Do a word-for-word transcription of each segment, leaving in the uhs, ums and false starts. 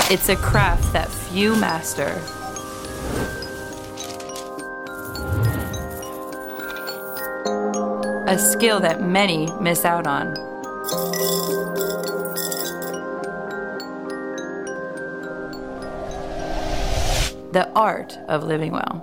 It's a craft that few master. A skill that many miss out on. The art of living well.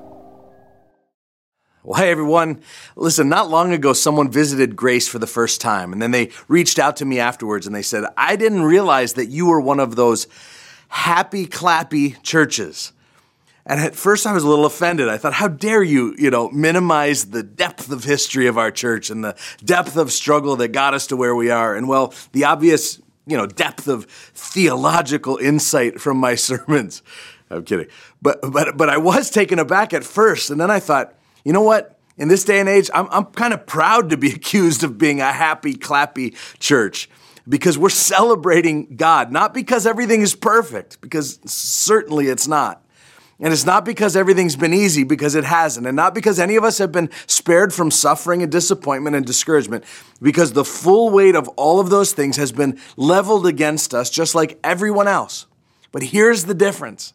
Well, hey everyone. Listen, not long ago, someone visited Grace for the first time, and then they reached out to me afterwards and they said, I didn't realize that you were one of those happy, clappy churches. And at first I was a little offended. I thought, how dare you, you know, minimize the depth of history of our church and the depth of struggle that got us to where we are. And well, the obvious, you know, depth of theological insight from my sermons. I'm kidding. But but but I was taken aback at first, and then I thought, you know what? In this day and age, I'm I'm kind of proud to be accused of being a happy, clappy church because we're celebrating God, not because everything is perfect, because certainly it's not. And it's not because everything's been easy, because it hasn't. And not because any of us have been spared from suffering and disappointment and discouragement, because the full weight of all of those things has been leveled against us, just like everyone else. But here's the difference.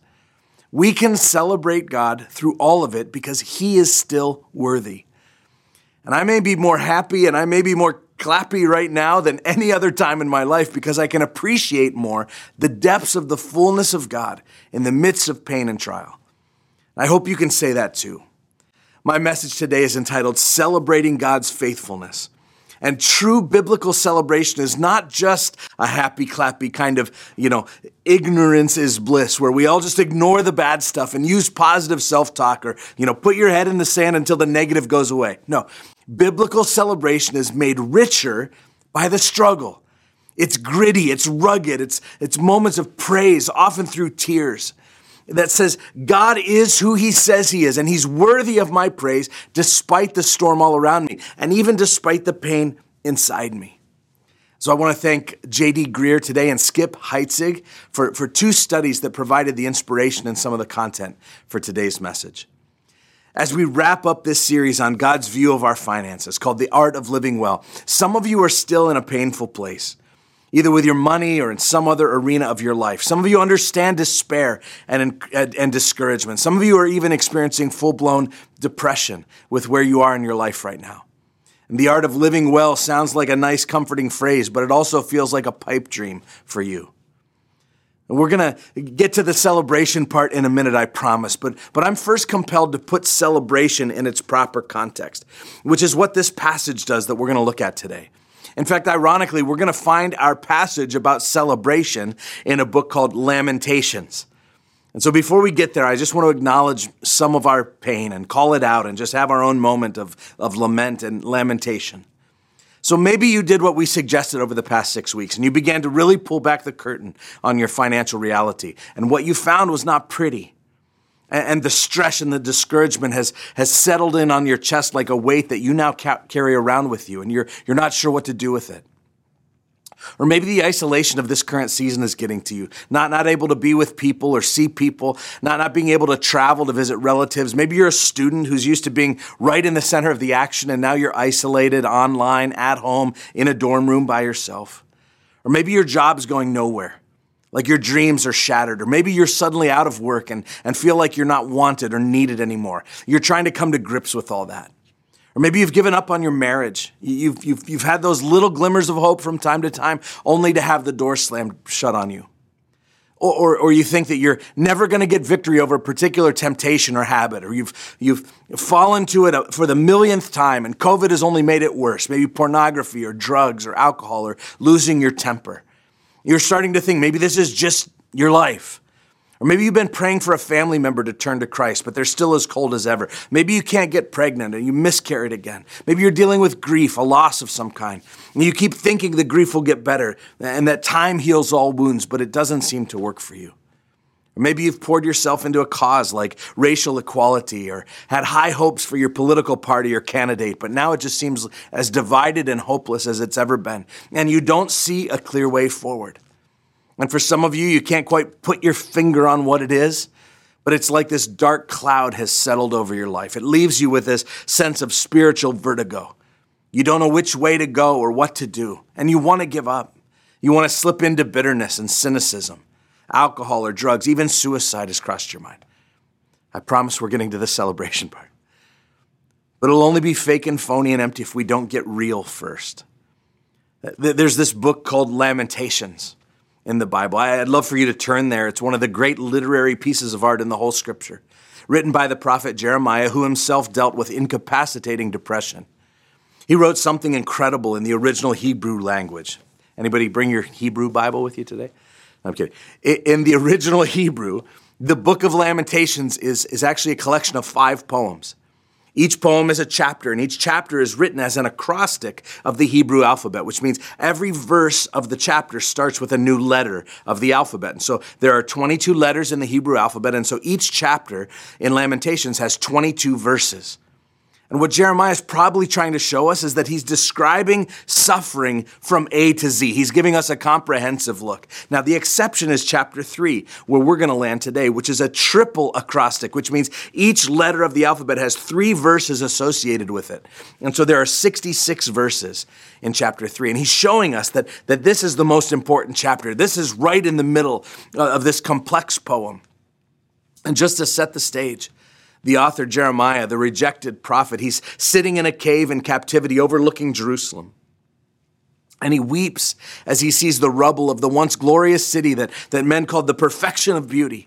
We can celebrate God through all of it because he is still worthy. And I may be more happy and I may be more clappy right now than any other time in my life because I can appreciate more the depths of the fullness of God in the midst of pain and trial. I hope you can say that too. My message today is entitled Celebrating God's Faithfulness. And true biblical celebration is not just a happy, clappy kind of, you know, ignorance is bliss, where we all just ignore the bad stuff and use positive self-talk or, you know, put your head in the sand until the negative goes away. No, biblical celebration is made richer by the struggle. It's gritty, it's rugged, it's, it's moments of praise, often through tears. That says, God is who he says he is, and he's worthy of my praise despite the storm all around me, and even despite the pain inside me. So I want to thank J D Greer today and Skip Heitzig for, for two studies that provided the inspiration and some of the content for today's message. As we wrap up this series on God's view of our finances, called The Art of Living Well, some of you are still in a painful place, either with your money or in some other arena of your life. Some of you understand despair and, and, and discouragement. Some of you are even experiencing full-blown depression with where you are in your life right now. And the art of living well sounds like a nice, comforting phrase, but it also feels like a pipe dream for you. And we're going to get to the celebration part in a minute, I promise. But, but I'm first compelled to put celebration in its proper context, which is what this passage does that we're going to look at today. In fact, ironically, we're going to find our passage about celebration in a book called Lamentations. And so before we get there, I just want to acknowledge some of our pain and call it out and just have our own moment of, of lament and lamentation. So maybe you did what we suggested over the past six weeks and you began to really pull back the curtain on your financial reality. And what you found was not pretty. And the stress and the discouragement has, has settled in on your chest like a weight that you now ca- carry around with you, and you're, you're not sure what to do with it. Or maybe the isolation of this current season is getting to you, not, not able to be with people or see people, not, not being able to travel to visit relatives. Maybe you're a student who's used to being right in the center of the action, and now you're isolated online, at home, in a dorm room by yourself. Or maybe your job is going nowhere. Like your dreams are shattered, or maybe you're suddenly out of work and, and feel like you're not wanted or needed anymore. You're trying to come to grips with all that. Or maybe you've given up on your marriage. You've, you've, you've had those little glimmers of hope from time to time, only to have the door slammed shut on you. Or, or, or you think that you're never going to get victory over a particular temptation or habit, or you've, you've fallen to it for the millionth time, and COVID has only made it worse. Maybe pornography or drugs or alcohol or losing your temper. You're starting to think maybe this is just your life. Or maybe you've been praying for a family member to turn to Christ, but they're still as cold as ever. Maybe you can't get pregnant and you miscarried again. Maybe you're dealing with grief, a loss of some kind. And you keep thinking the grief will get better and that time heals all wounds, but it doesn't seem to work for you. Or maybe you've poured yourself into a cause like racial equality or had high hopes for your political party or candidate, but now it just seems as divided and hopeless as it's ever been. And you don't see a clear way forward. And for some of you, you can't quite put your finger on what it is, but it's like this dark cloud has settled over your life. It leaves you with this sense of spiritual vertigo. You don't know which way to go or what to do, and you want to give up. You want to slip into bitterness and cynicism. alcohol or drugs, even suicide has crossed your mind. I promise we're getting to the celebration part. But it'll only be fake and phony and empty if we don't get real first. There's this book called Lamentations in the Bible. I'd love for you to turn there. It's one of the great literary pieces of art in the whole scripture, written by the prophet Jeremiah, who himself dealt with incapacitating depression. He wrote something incredible in the original Hebrew language. Anybody bring your Hebrew Bible with you today? I'm kidding. In the original Hebrew, the book of Lamentations is, is actually a collection of five poems. Each poem is a chapter, and each chapter is written as an acrostic of the Hebrew alphabet, which means every verse of the chapter starts with a new letter of the alphabet. And so there are twenty-two letters in the Hebrew alphabet, and so each chapter in Lamentations has twenty-two verses. And what Jeremiah is probably trying to show us is that he's describing suffering from A to Z. He's giving us a comprehensive look. Now, the exception is chapter three, where we're going to land today, which is a triple acrostic, which means each letter of the alphabet has three verses associated with it. And so there are sixty-six verses in chapter three. And he's showing us that, that this is the most important chapter. This is right in the middle of this complex poem. And just to set the stage, the author Jeremiah, the rejected prophet, he's sitting in a cave in captivity overlooking Jerusalem. And he weeps as he sees the rubble of the once glorious city that, that men called the perfection of beauty.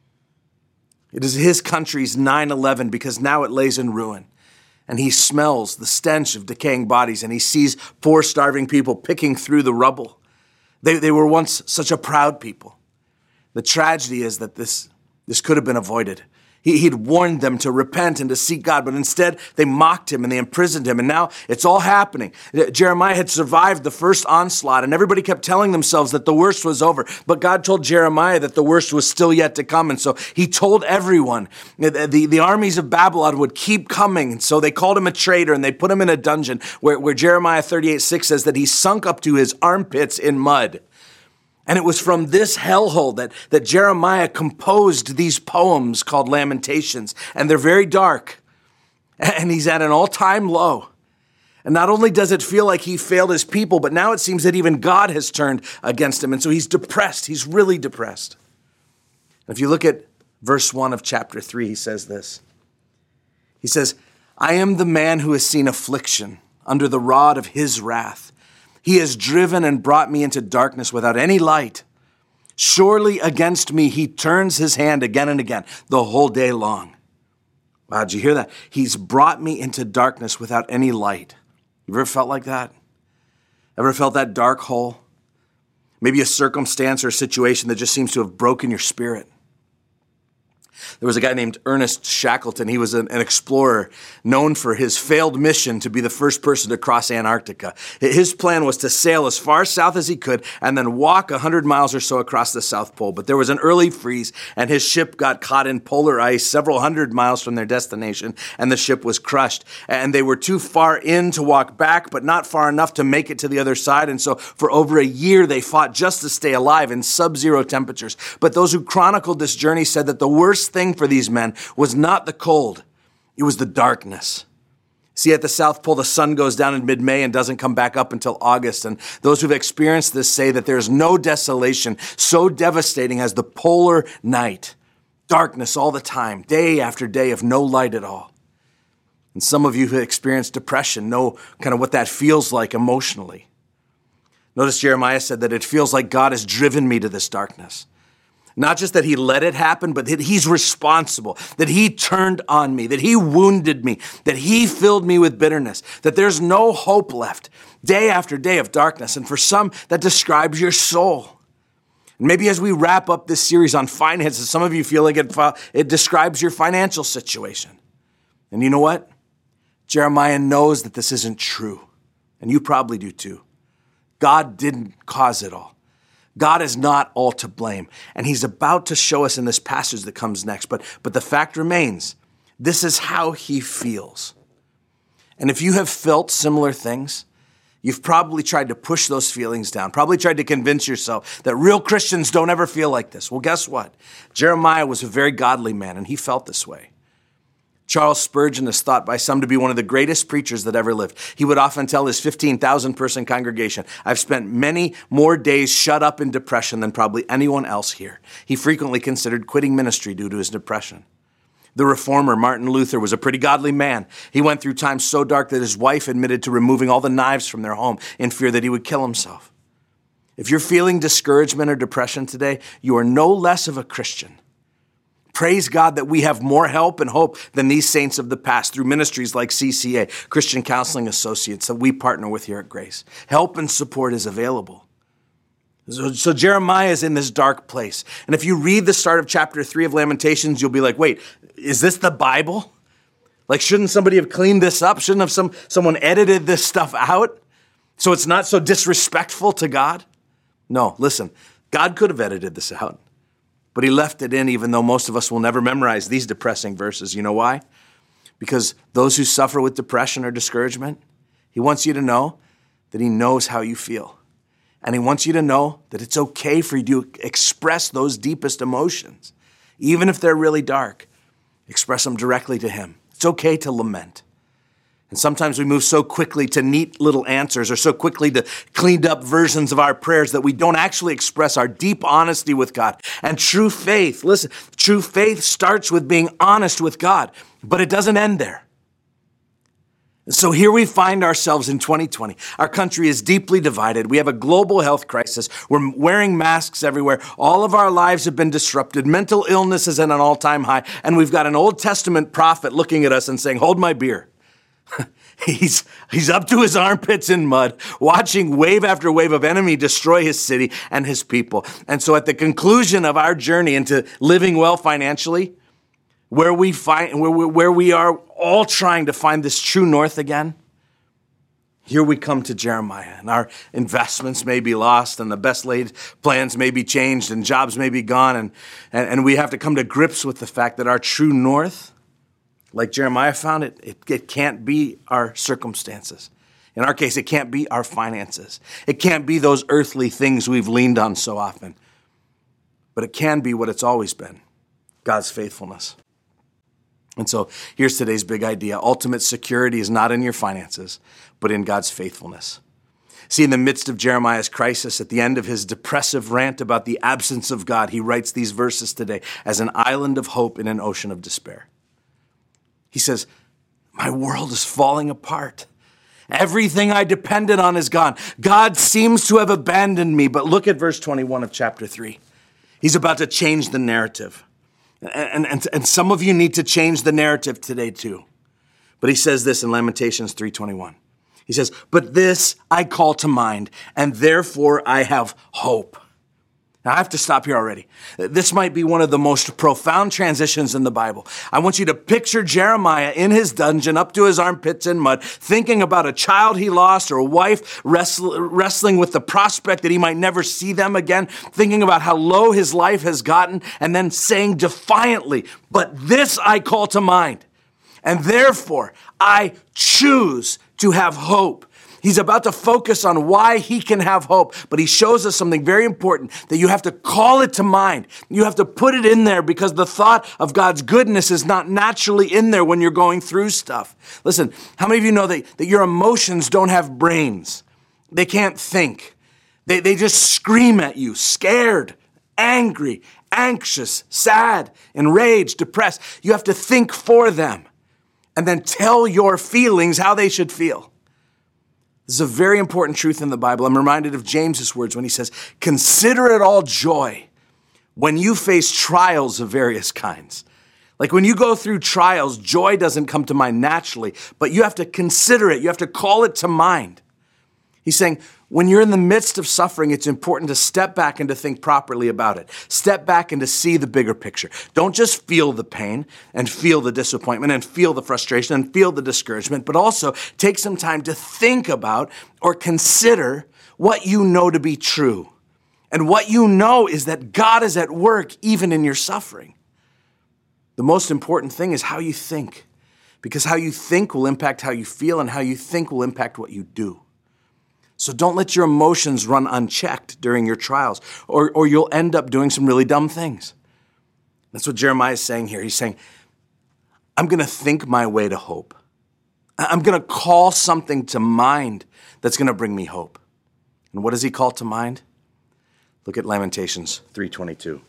It is his country's nine eleven because now it lays in ruin. And he smells the stench of decaying bodies, and he sees poor starving people picking through the rubble. They, they were once such a proud people. The tragedy is that this, this could have been avoided. He, he'd warned them to repent and to seek God, but instead they mocked him and they imprisoned him. And now it's all happening. Jeremiah had survived the first onslaught, and everybody kept telling themselves that the worst was over. But God told Jeremiah that the worst was still yet to come. And so he told everyone that the, the armies of Babylon would keep coming. And so they called him a traitor, and they put him in a dungeon where, where Jeremiah thirty-eight six says that he sunk up to his armpits in mud. And it was from this hellhole that, that Jeremiah composed these poems called Lamentations. And they're very dark. And he's at an all-time low. And not only does it feel like he failed his people, but now it seems that even God has turned against him. And so he's depressed. He's really depressed. If you look at verse one of chapter three, he says this. He says, I am the man who has seen affliction under the rod of his wrath. He has driven and brought me into darkness without any light. Surely against me he turns his hand again and again the whole day long. Wow, did you hear that? He's brought me into darkness without any light. You ever felt like that? Ever felt that dark hole? Maybe a circumstance or a situation that just seems to have broken your spirit. There was a guy named Ernest Shackleton. He was an, an explorer known for his failed mission to be the first person to cross Antarctica. His plan was to sail as far south as he could and then walk one hundred miles or so across the South Pole. But there was an early freeze, and his ship got caught in polar ice several hundred miles from their destination, and the ship was crushed. And they were too far in to walk back, but not far enough to make it to the other side. And so for over a year, they fought just to stay alive in sub-zero temperatures. But those who chronicled this journey said that the worst thing for these men was not the cold, it was the darkness. See, at the South Pole, the sun goes down in mid-May and doesn't come back up until August. And those who've experienced this say that there's no desolation so devastating as the polar night. Darkness all the time, day after day of no light at all. And some of you who experienced depression know kind of what that feels like emotionally. Notice Jeremiah said that it feels like God has driven me to this darkness. Not just that he let it happen, but that he's responsible, that he turned on me, that he wounded me, that he filled me with bitterness, that there's no hope left, day after day of darkness. And for some, that describes your soul. And maybe as we wrap up this series on finances, some of you feel like it, it describes your financial situation. And you know what? Jeremiah knows that this isn't true. And you probably do too. God didn't cause it all. God is not all to blame. And he's about to show us in this passage that comes next. But, but the fact remains, this is how he feels. And if you have felt similar things, you've probably tried to push those feelings down, probably tried to convince yourself that real Christians don't ever feel like this. Well, guess what? Jeremiah was a very godly man, and he felt this way. Charles Spurgeon is thought by some to be one of the greatest preachers that ever lived. He would often tell his fifteen thousand person congregation, I've spent many more days shut up in depression than probably anyone else here. He frequently considered quitting ministry due to his depression. The reformer, Martin Luther, was a pretty godly man. He went through times so dark that his wife admitted to removing all the knives from their home in fear that he would kill himself. If you're feeling discouragement or depression today, you are no less of a Christian. Praise God that we have more help and hope than these saints of the past through ministries like C C A, Christian Counseling Associates, that we partner with here at Grace. Help and support is available. So, so Jeremiah is in this dark place. And if you read the start of chapter three of Lamentations, you'll be like, wait, is this the Bible? Like, shouldn't somebody have cleaned this up? Shouldn't have some someone edited this stuff out so it's not so disrespectful to God? No, listen, God could have edited this out. But he left it in, even though most of us will never memorize these depressing verses. You know why? Because those who suffer with depression or discouragement, he wants you to know that he knows how you feel. And he wants you to know that it's okay for you to express those deepest emotions. Even if they're really dark, express them directly to him. It's okay to lament. And sometimes we move so quickly to neat little answers or so quickly to cleaned up versions of our prayers that we don't actually express our deep honesty with God. And true faith, listen, true faith starts with being honest with God, but it doesn't end there. And so here we find ourselves in twenty twenty. Our country is deeply divided. We have a global health crisis. We're wearing masks everywhere. All of our lives have been disrupted. Mental illness is at an all-time high. And we've got an Old Testament prophet looking at us and saying, hold my beer. He's he's up to his armpits in mud, watching wave after wave of enemy destroy his city and his people. And so at the conclusion of our journey into living well financially, where we find where we, where we are all trying to find this true north again, here we come to Jeremiah, and our investments may be lost, and the best laid plans may be changed, and jobs may be gone, and, and, and we have to come to grips with the fact that our true north, like Jeremiah found it, it, it can't be our circumstances. In our case, it can't be our finances. It can't be those earthly things we've leaned on so often. But it can be what it's always been, God's faithfulness. And so here's today's big idea. Ultimate security is not in your finances, but in God's faithfulness. See, in the midst of Jeremiah's crisis, at the end of his depressive rant about the absence of God, he writes these verses today as an island of hope in an ocean of despair. He says, my world is falling apart. Everything I depended on is gone. God seems to have abandoned me. But look at verse twenty-one of chapter three. He's about to change the narrative. And, and, and some of you need to change the narrative today too. But he says this in Lamentations three twenty-one. He says, but this I call to mind, and therefore I have hope. Now, I have to stop here already. This might be one of the most profound transitions in the Bible. I want you to picture Jeremiah in his dungeon, up to his armpits in mud, thinking about a child he lost or a wife wrestle, wrestling with the prospect that he might never see them again, thinking about how low his life has gotten, and then saying defiantly, but this I call to mind, and therefore I choose to have hope. He's about to focus on why he can have hope, but he shows us something very important, that you have to call it to mind. You have to put it in there because the thought of God's goodness is not naturally in there when you're going through stuff. Listen, how many of you know that, that your emotions don't have brains? They can't think. They, they just scream at you, scared, angry, anxious, sad, enraged, depressed. You have to think for them and then tell your feelings how they should feel. This is a very important truth in the Bible. I'm reminded of James's words when he says, consider it all joy when you face trials of various kinds. Like when you go through trials, joy doesn't come to mind naturally, but you have to consider it. You have to call it to mind. He's saying, when you're in the midst of suffering, it's important to step back and to think properly about it. Step back and to see the bigger picture. Don't just feel the pain and feel the disappointment and feel the frustration and feel the discouragement, but also take some time to think about or consider what you know to be true. And what you know is that God is at work even in your suffering. The most important thing is how you think, because how you think will impact how you feel, and how you think will impact what you do. So don't let your emotions run unchecked during your trials, or, or you'll end up doing some really dumb things. That's what Jeremiah is saying here. He's saying, I'm going to think my way to hope. I'm going to call something to mind that's going to bring me hope. And what does he call to mind? Look at Lamentations three twenty-two.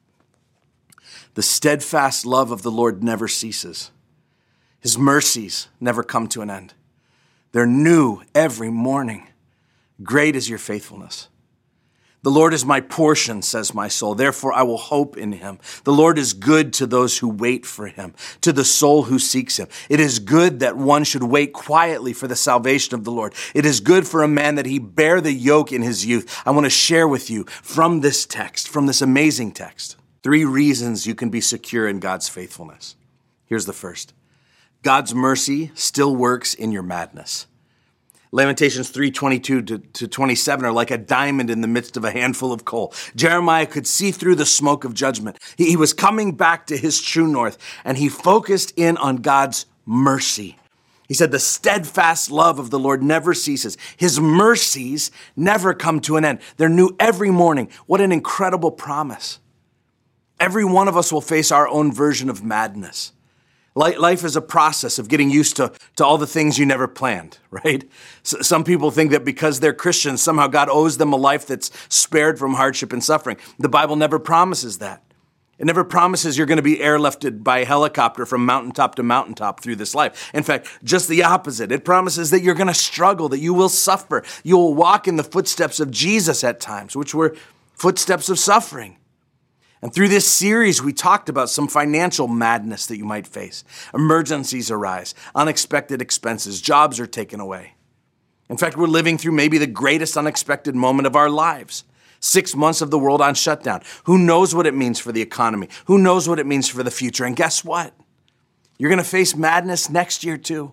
The steadfast love of the Lord never ceases. His mercies never come to an end. They're new every morning. Great is your faithfulness. The Lord is my portion, says my soul. Therefore, I will hope in him. The Lord is good to those who wait for him, to the soul who seeks him. It is good that one should wait quietly for the salvation of the Lord. It is good for a man that he bear the yoke in his youth. I want to share with you from this text, from this amazing text, three reasons you can be secure in God's faithfulness. Here's the first. God's mercy still works in your madness. Lamentations three twenty-two to twenty-seven are like a diamond in the midst of a handful of coal. Jeremiah could see through the smoke of judgment. He, he was coming back to his true north, and he focused in on God's mercy. He said, the steadfast love of the Lord never ceases. His mercies never come to an end. They're new every morning. What an incredible promise. Every one of us will face our own version of madness. Life is a process of getting used to, to all the things you never planned, right? So some people think that because they're Christians, somehow God owes them a life that's spared from hardship and suffering. The Bible never promises that. It never promises you're going to be airlifted by a helicopter from mountaintop to mountaintop through this life. In fact, just the opposite. It promises that you're going to struggle, that you will suffer. You will walk in the footsteps of Jesus at times, which were footsteps of suffering. And through this series, we talked about some financial madness that you might face. Emergencies arise, unexpected expenses, jobs are taken away. In fact, we're living through maybe the greatest unexpected moment of our lives. Six months of the world on shutdown. Who knows what it means for the economy? Who knows what it means for the future? And guess what? You're going to face madness next year too.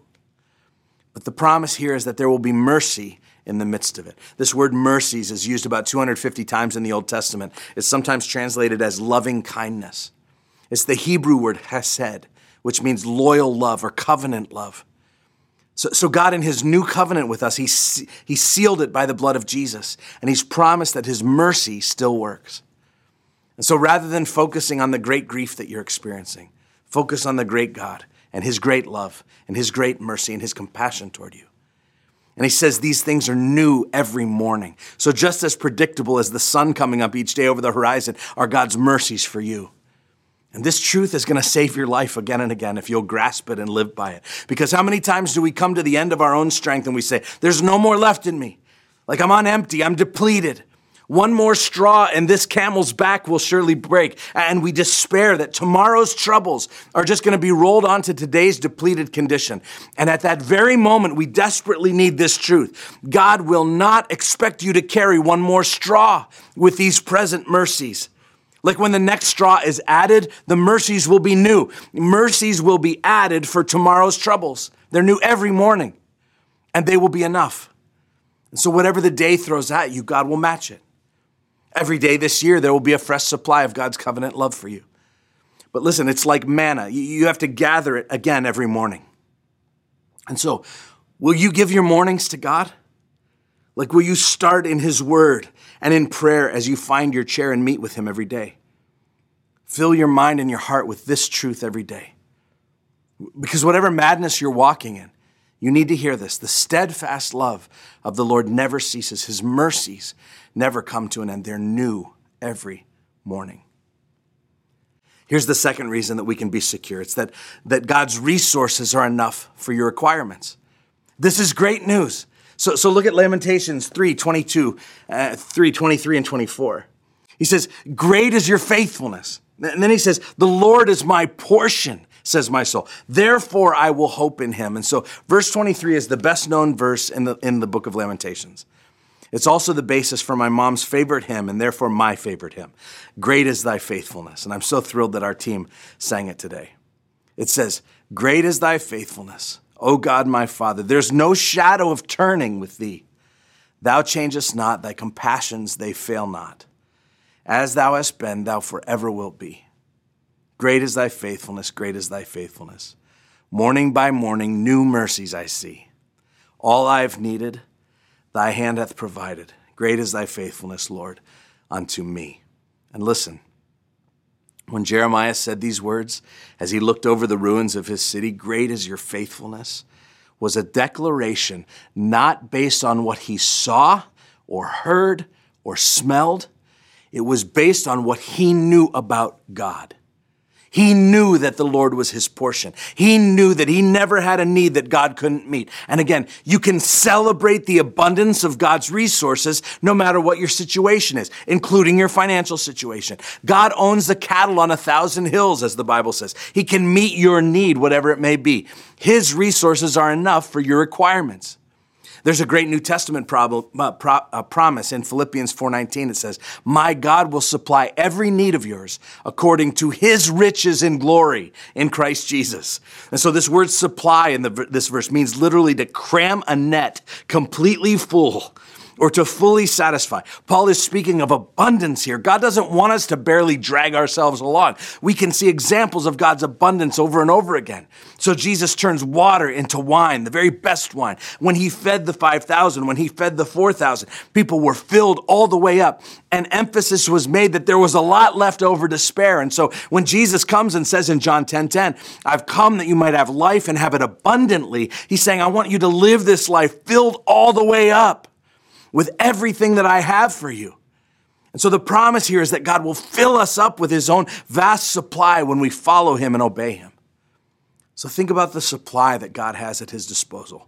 But the promise here is that there will be mercy in the midst of it. This word mercies is used about two hundred fifty times in the Old Testament. It's sometimes translated as loving kindness. It's the Hebrew word hesed, which means loyal love or covenant love. So, so God in his new covenant with us, he, he sealed it by the blood of Jesus, and he's promised that his mercy still works. And so rather than focusing on the great grief that you're experiencing, focus on the great God and his great love and his great mercy and his compassion toward you. And he says these things are new every morning. So just as predictable as the sun coming up each day over the horizon are God's mercies for you. And this truth is going to save your life again and again if you'll grasp it and live by it. Because how many times do we come to the end of our own strength and we say, there's no more left in me. Like I'm on empty, I'm depleted. One more straw and this camel's back will surely break. And we despair that tomorrow's troubles are just going to be rolled onto today's depleted condition. And at that very moment, we desperately need this truth. God will not expect you to carry one more straw with these present mercies. Like when the next straw is added, the mercies will be new. Mercies will be added for tomorrow's troubles. They're new every morning, and they will be enough. And so whatever the day throws at you, God will match it. Every day this year, there will be a fresh supply of God's covenant love for you. But listen, it's like manna. You have to gather it again every morning. And so, will you give your mornings to God? Like, will you start in his word and in prayer as you find your chair and meet with him every day? Fill your mind and your heart with this truth every day. Because whatever madness you're walking in, you need to hear this. The steadfast love of the Lord never ceases. His mercies never come to an end. They're new every morning. Here's the second reason that we can be secure. It's that, that God's resources are enough for your requirements. This is great news. So, so look at Lamentations three twenty-two, uh, three twenty-three and twenty-four. He says, great is your faithfulness. And then he says, the Lord is my portion, says my soul. Therefore, I will hope in him. And so verse twenty-three is the best known verse in the, in the book of Lamentations. It's also the basis for my mom's favorite hymn and therefore my favorite hymn. Great is thy faithfulness. And I'm so thrilled that our team sang it today. It says, great is thy faithfulness, O God, my Father. There's no shadow of turning with thee. Thou changest not, thy compassions, they fail not. As thou hast been, thou forever wilt be. Great is thy faithfulness, great is thy faithfulness. Morning by morning, new mercies I see. All I have needed, thy hand hath provided. Great is thy faithfulness, Lord, unto me. And listen, When Jeremiah said these words, as he looked over the ruins of his city, "Great is your faithfulness," was a declaration not based on what he saw or heard or smelled. It was based on what he knew about God. He knew that the Lord was his portion. He knew that he never had a need that God couldn't meet. And again, you can celebrate the abundance of God's resources no matter what your situation is, including your financial situation. God owns the cattle on a thousand hills, as the Bible says. He can meet your need, whatever it may be. His resources are enough for your requirements. There's a great New Testament problem, uh, pro, uh, promise in Philippians four nineteen. It says, "My God will supply every need of yours according to his riches in glory in Christ Jesus." And so this word supply in the, this verse means literally to cram a net completely full or to fully satisfy. Paul is speaking of abundance here. God doesn't want us to barely drag ourselves along. We can see examples of God's abundance over and over again. So Jesus turns water into wine, the very best wine. When he fed the five thousand, when he fed the four thousand, people were filled all the way up. And emphasis was made that there was a lot left over to spare. And so when Jesus comes and says in John ten ten, "I've come that you might have life and have it abundantly," he's saying, I want you to live this life filled all the way up with everything that I have for you. And so the promise here is that God will fill us up with his own vast supply when we follow him and obey him. So think about the supply that God has at his disposal.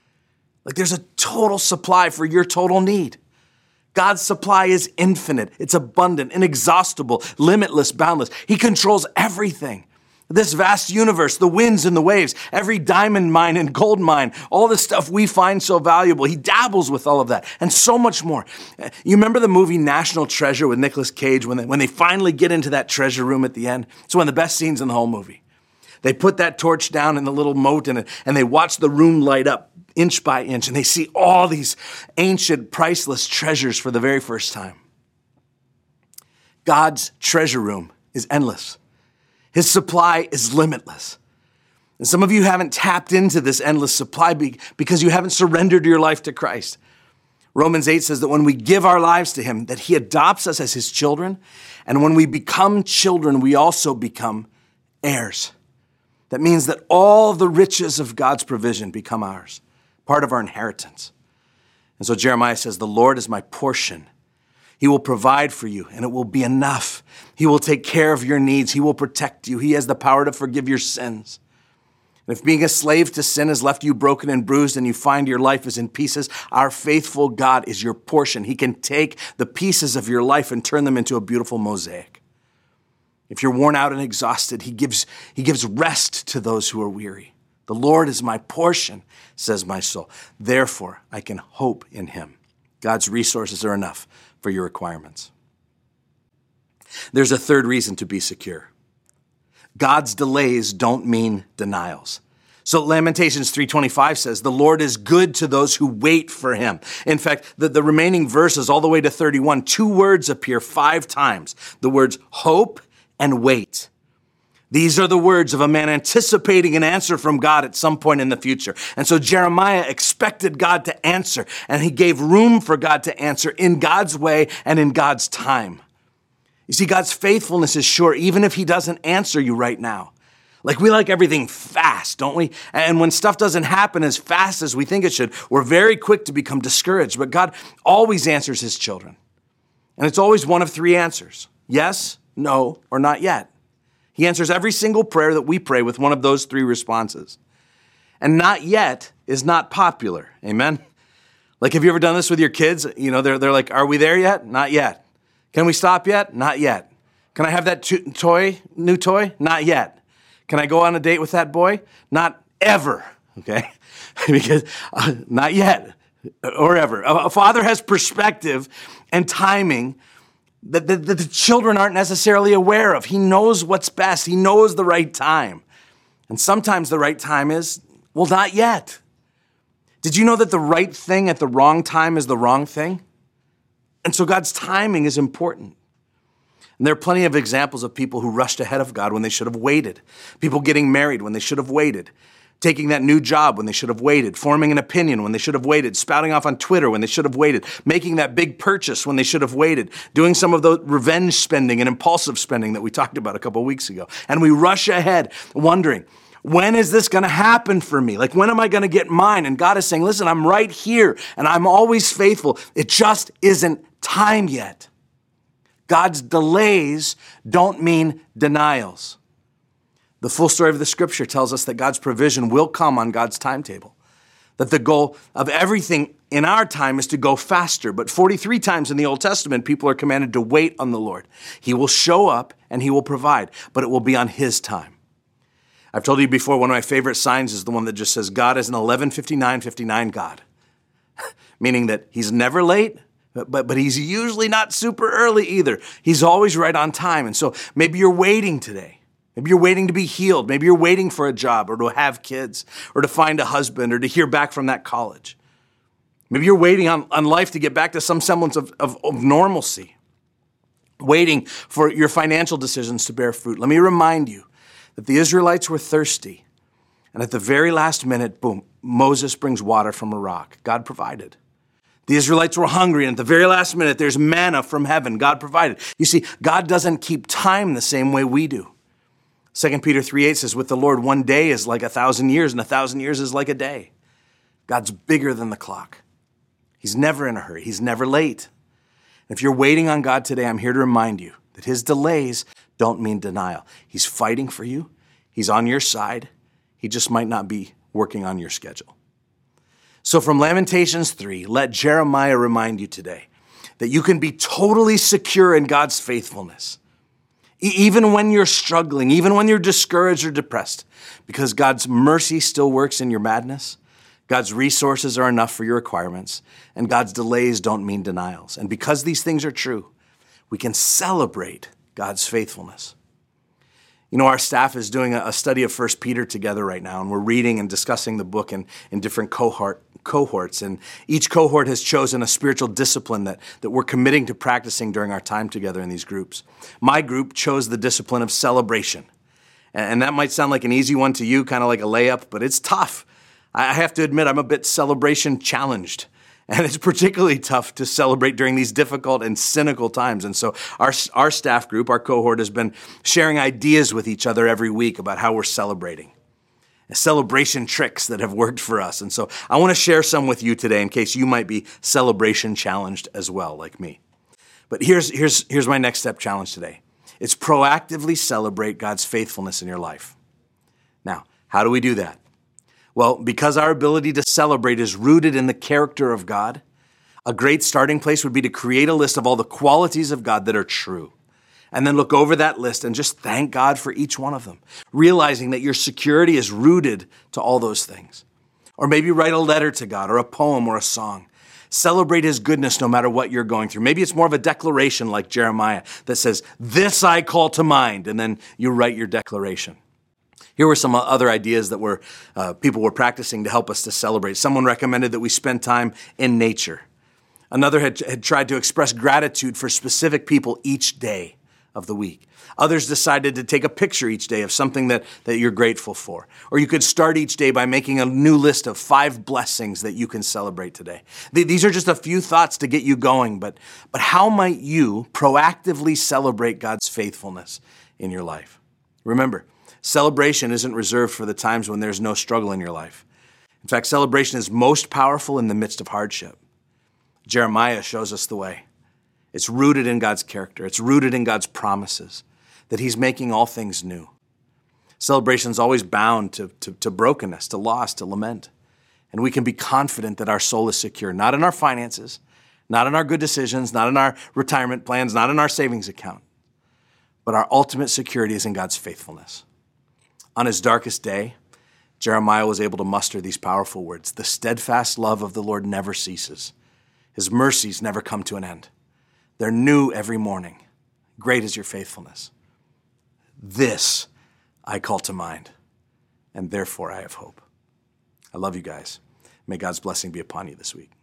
Like there's a total supply for your total need. God's supply is infinite. It's abundant, inexhaustible, limitless, boundless. He controls everything. This vast universe, the winds and the waves, every diamond mine and gold mine, all the stuff we find so valuable. He dabbles with all of that and so much more. You remember the movie National Treasure with Nicolas Cage when they, when they finally get into that treasure room at the end? It's one of the best scenes in the whole movie. They put that torch down in the little moat and, and they watch the room light up inch by inch and they see all these ancient, priceless treasures for the very first time. God's treasure room is endless. His supply is limitless. And some of you haven't tapped into this endless supply because you haven't surrendered your life to Christ. Romans eight says that when we give our lives to him, that he adopts us as his children. And when we become children, we also become heirs. That means that all the riches of God's provision become ours, part of our inheritance. And so Jeremiah says, "The Lord is my portion. He will provide for you, and it will be enough. He will take care of your needs. He will protect you. He has the power to forgive your sins. And if being a slave to sin has left you broken and bruised and you find your life is in pieces, our faithful God is your portion. He can take the pieces of your life and turn them into a beautiful mosaic. If you're worn out and exhausted, he gives, he gives rest to those who are weary. The Lord is my portion, says my soul. Therefore, I can hope in him." God's resources are enough for your requirements. There's a third reason to be secure. God's delays don't mean denials. So Lamentations three twenty-five says, "The Lord is good to those who wait for him." In fact, the, the remaining verses all the way to thirty-one, two words appear five times. The words hope and wait. These are the words of a man anticipating an answer from God at some point in the future. And so Jeremiah expected God to answer, and he gave room for God to answer in God's way and in God's time. You see, God's faithfulness is sure, even if he doesn't answer you right now. Like we like everything fast, don't we? And when stuff doesn't happen as fast as we think it should, we're very quick to become discouraged. But God always answers his children. And it's always one of three answers: yes, no, or not yet. He answers every single prayer that we pray with one of those three responses. And not yet is not popular. Amen? Like, have you ever done this with your kids? You know, they're, they're like, "Are we there yet?" "Not yet." "Can we stop yet?" "Not yet." "Can I have that to- toy, new toy?" "Not yet." "Can I go on a date with that boy?" "Not ever." Okay? Because uh, not yet or ever. A, a father has perspective and timing that the, that the children aren't necessarily aware of. He knows what's best. He knows the right time. And sometimes the right time is, well, not yet. Did you know that the right thing at the wrong time is the wrong thing? And so God's timing is important. And there are plenty of examples of people who rushed ahead of God when they should have waited. People getting married when they should have waited. taking that new job when they should have waited, forming an opinion when they should have waited, spouting off on Twitter when they should have waited, making that big purchase when they should have waited, doing some of the revenge spending and impulsive spending that we talked about a couple of weeks ago. And we rush ahead wondering, when is this going to happen for me? Like, when am I going to get mine? And God is saying, listen, I'm right here and I'm always faithful. It just isn't time yet. God's delays don't mean denials. The full story of the scripture tells us that God's provision will come on God's timetable, that the goal of everything in our time is to go faster. But forty-three times in the Old Testament, people are commanded to wait on the Lord. He will show up and he will provide, but it will be on his time. I've told you before, one of my favorite signs is the one that just says, God is an eleven fifty-nine fifty-nine God, meaning that he's never late, but, but, but he's usually not super early either. He's always right on time. And so maybe you're waiting today. Maybe you're waiting to be healed. Maybe you're waiting for a job or to have kids or to find a husband or to hear back from that college. Maybe you're waiting on, on life to get back to some semblance of, of, of normalcy, waiting for your financial decisions to bear fruit. Let me remind you that the Israelites were thirsty, and at the very last minute, boom, Moses brings water from a rock. God provided. The Israelites were hungry, and at the very last minute, there's manna from heaven. God provided. You see, God doesn't keep time the same way we do. Second Peter three eight says, with the Lord, one day is like a thousand years, and a thousand years is like a day. God's bigger than the clock. He's never in a hurry. He's never late. If you're waiting on God today, I'm here to remind you that his delays don't mean denial. He's fighting for you. He's on your side. He just might not be working on your schedule. So from Lamentations three, let Jeremiah remind you today that you can be totally secure in God's faithfulness. Even when you're struggling, even when you're discouraged or depressed, because God's mercy still works in your madness, God's resources are enough for your requirements, and God's delays don't mean denials. And because these things are true, we can celebrate God's faithfulness. You know, our staff is doing a study of First Peter together right now, and we're reading and discussing the book in, in different cohort, cohorts. And each cohort has chosen a spiritual discipline that, that we're committing to practicing during our time together in these groups. My group chose the discipline of celebration. And, and that might sound like an easy one to you, kind of like a layup, but it's tough. I have to admit, I'm a bit celebration challenged. And it's particularly tough to celebrate during these difficult and cynical times. And so our, our staff group, our cohort, has been sharing ideas with each other every week about how we're celebrating. Celebration tricks that have worked for us. And so I want to share some with you today in case you might be celebration challenged as well, like me. But here's, here's, here's my next step challenge today. It's proactively celebrate God's faithfulness in your life. Now, how do we do that? Well, because our ability to celebrate is rooted in the character of God, a great starting place would be to create a list of all the qualities of God that are true. And then look over that list and just thank God for each one of them, realizing that your security is rooted to all those things. Or maybe write a letter to God or a poem or a song. Celebrate his goodness no matter what you're going through. Maybe it's more of a declaration like Jeremiah that says, this I call to mind, and then you write your declaration. Here were some other ideas that were uh, people were practicing to help us to celebrate. Someone recommended that we spend time in nature. Another had, had tried to express gratitude for specific people each day of the week. Others decided to take a picture each day of something that, that you're grateful for. Or you could start each day by making a new list of five blessings that you can celebrate today. These are just a few thoughts to get you going, but, but how might you proactively celebrate God's faithfulness in your life? Remember, celebration isn't reserved for the times when there's no struggle in your life. In fact, celebration is most powerful in the midst of hardship. Jeremiah shows us the way. It's rooted in God's character. It's rooted in God's promises that he's making all things new. Celebration is always bound to, to, to brokenness, to loss, to lament. And we can be confident that our soul is secure, not in our finances, not in our good decisions, not in our retirement plans, not in our savings account, but our ultimate security is in God's faithfulness. On his darkest day, Jeremiah was able to muster these powerful words. The steadfast love of the Lord never ceases. His mercies never come to an end. They're new every morning. Great is your faithfulness. This I call to mind, and therefore I have hope. I love you guys. May God's blessing be upon you this week.